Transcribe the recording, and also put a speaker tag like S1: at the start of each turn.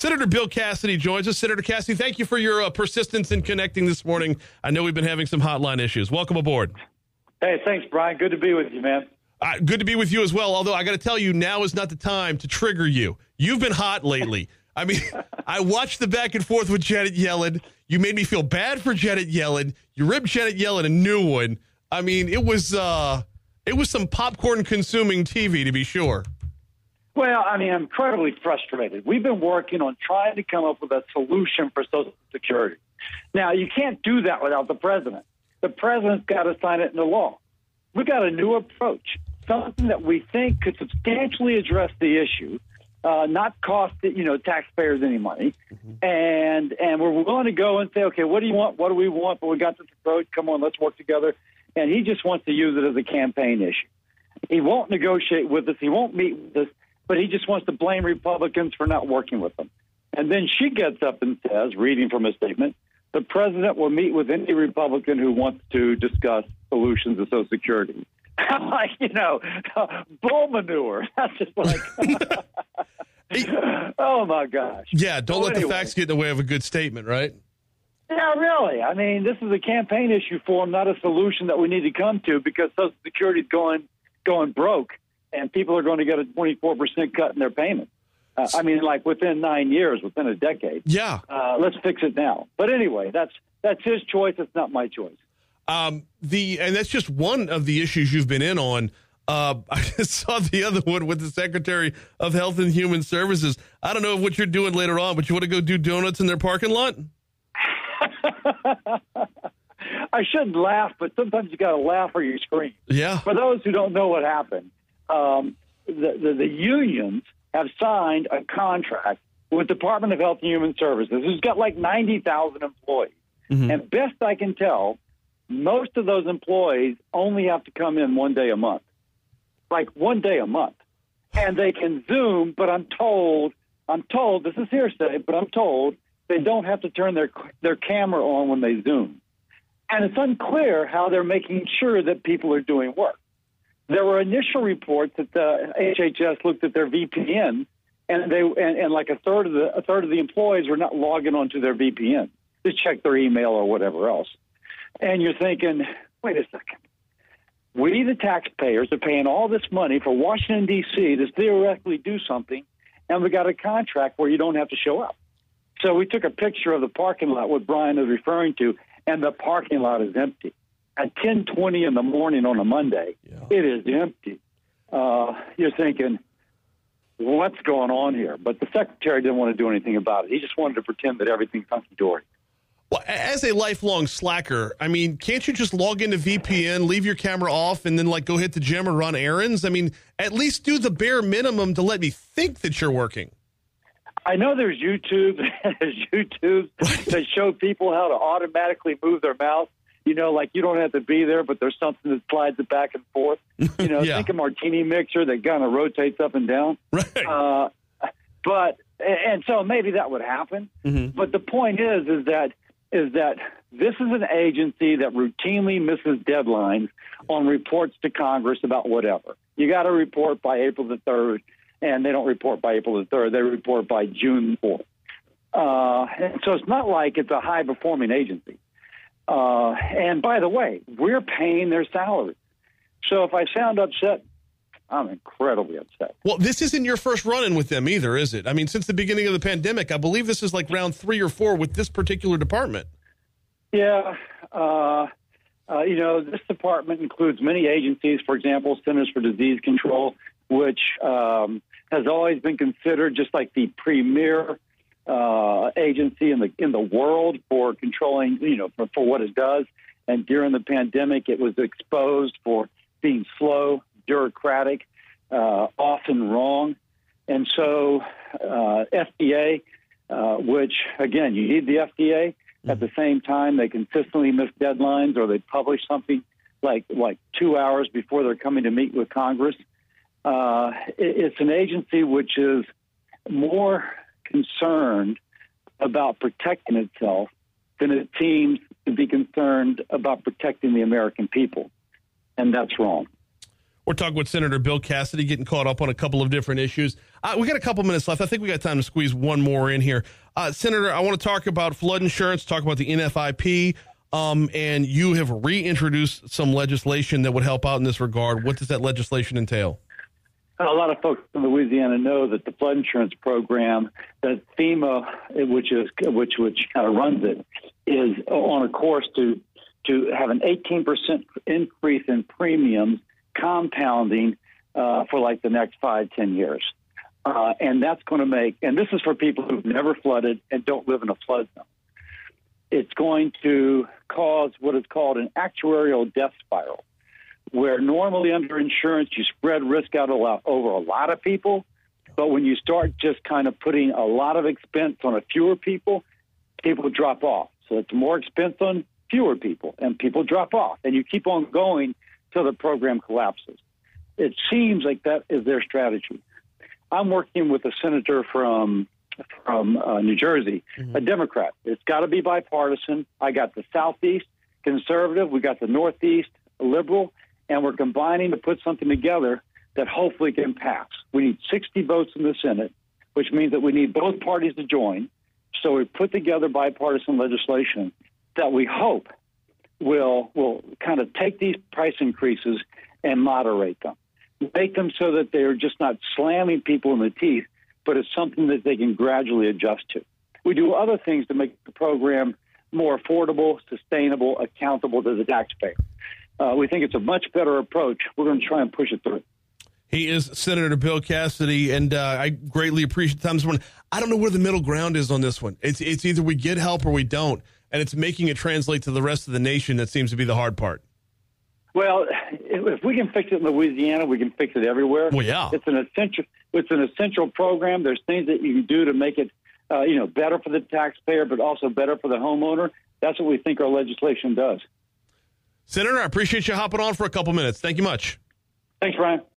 S1: Senator Bill Cassidy joins us. Senator Cassidy, thank you for your persistence in connecting this morning. I know we've been having some hotline issues. Welcome aboard.
S2: Hey, thanks, Brian. Good to be with you, man.
S1: Good to be with you as well, although I got to tell you, now is not the time to trigger you. You've been hot lately. I mean, I watched the back and forth with Janet Yellen. You made me feel bad for Janet Yellen. You ripped Janet Yellen a new one. I mean, it was some popcorn-consuming TV, to be sure.
S2: Well, I mean, I'm incredibly frustrated. We've been working on trying to come up with a solution for Social Security. Now, you can't do that without the president. The president's got to sign it into law. We've got a new approach, something that we think could substantially address the issue, not cost taxpayers any money, and we're willing to go and say, okay, what do you want? What do we want? But we got this approach. Come on, let's work together. And he just wants to use it as a campaign issue. He won't negotiate with us. He won't meet with us, but he just wants to blame Republicans for not working with them. And then she gets up and says, reading from a statement, the president will meet with any Republican who wants to discuss solutions to Social Security. I'm like, bull manure. That's just like, oh, my gosh.
S1: Yeah, don't let the facts get in the way of a good statement, right?
S2: Yeah, really. I mean, this is a campaign issue for him, not a solution that we need to come to, because Social Security is going broke, and people are going to get a 24% cut in their payments. Like within 9 years, within a decade. Yeah. Let's fix it now. But anyway, that's his choice. It's not my choice.
S1: And that's just one of the issues you've been in on. I saw the other one with the Secretary of Health and Human Services. I don't know what you're doing later on, but you want to go do donuts in their parking lot?
S2: I shouldn't laugh, but sometimes you got to laugh or you scream.
S1: Yeah.
S2: For those who don't know what happened, the unions have signed a contract with Department of Health and Human Services, who's got like 90,000 employees. Mm-hmm. And best I can tell, most of those employees only have to come in 1 day a month. Like 1 day a month. And they can Zoom, but I'm told, this is hearsay, but I'm told they don't have to turn their camera on when they Zoom. And it's unclear how they're making sure that people are doing work. There were initial reports that the HHS looked at their VPN, and like a third of the employees were not logging onto their VPN to check their email or whatever else. And you're thinking, wait a second. We, the taxpayers, are paying all this money for Washington, D.C. to theoretically do something, and we got a contract where you don't have to show up. So we took a picture of the parking lot, what Brian is referring to, and the parking lot is empty. At 10:20 in the morning on a Monday, It is empty. You're thinking, what's going on here? But the secretary didn't want to do anything about it. He just wanted to pretend that everything's hunky-dory.
S1: Well, as a lifelong slacker, I mean, can't you just log into VPN, leave your camera off, and then go hit the gym or run errands? I mean, at least do the bare minimum to let me think that you're working.
S2: I know there's YouTube that show people how to automatically move their mouse. Like you don't have to be there, but there's something that slides it back and forth. Think a martini mixer that kind of rotates up and down.
S1: Right.
S2: And so maybe that would happen. Mm-hmm. But the point is that this is an agency that routinely misses deadlines on reports to Congress about whatever. You got to report by April the 3rd, and they don't report by April the 3rd. They report by June 4th. And so it's not like it's a high-performing agency. And by the way, we're paying their salaries. So if I sound upset, I'm incredibly upset.
S1: Well, this isn't your first run-in with them either, is it? I mean, since the beginning of the pandemic, I believe this is like round 3 or 4 with this particular department.
S2: Yeah. This department includes many agencies, for example, Centers for Disease Control, which has always been considered just like the premier agency in the world for controlling, for what it does. And during the pandemic, it was exposed for being slow, bureaucratic, often wrong. And so FDA, which, again, you need the FDA. At the same time, they consistently miss deadlines, or they publish something like 2 hours before they're coming to meet with Congress. It's an agency which is more concerned about protecting itself than it seems to be concerned about protecting the American people. And that's wrong.
S1: We're talking with Senator Bill Cassidy, getting caught up on a couple of different issues. We got a couple minutes left. I think we got time to squeeze one more in here. Senator, I want to talk about flood insurance, talk about the NFIP, and you have reintroduced some legislation that would help out in this regard. What does that legislation entail?
S2: A lot of folks in Louisiana know that the flood insurance program that FEMA, which kind of runs it, is on a course to have an 18% increase in premiums compounding for like the next 5-10 years. And that's going to make, and this is for people who've never flooded and don't live in a flood zone. It's going to cause what is called an actuarial death spiral, where normally under insurance you spread risk out over a lot of people, but when you start just kind of putting a lot of expense on a fewer people, people drop off. So it's more expense on fewer people, and people drop off, and you keep on going till the program collapses. It seems like that is their strategy. I'm working with a senator from New Jersey, a Democrat. It's got to be bipartisan. I got the Southeast conservative, we got the Northeast liberal, and we're combining to put something together that hopefully can pass. We need 60 votes in the Senate, which means that we need both parties to join. So we put together bipartisan legislation that we hope will kind of take these price increases and moderate them, make them so that they're just not slamming people in the teeth, but it's something that they can gradually adjust to. We do other things to make the program more affordable, sustainable, accountable to the taxpayer. We think it's a much better approach. We're going to try and push it through.
S1: He is Senator Bill Cassidy, and I greatly appreciate the time this morning. I don't know where the middle ground is on this one. It's either we get help or we don't, and it's making it translate to the rest of the nation that seems to be the hard part.
S2: Well, if we can fix it in Louisiana, we can fix it everywhere.
S1: Well, yeah.
S2: It's an essential program. There's things that you can do to make it better for the taxpayer, but also better for the homeowner. That's what we think our legislation does.
S1: Senator, I appreciate you hopping on for a couple minutes. Thank you much.
S2: Thanks, Brian.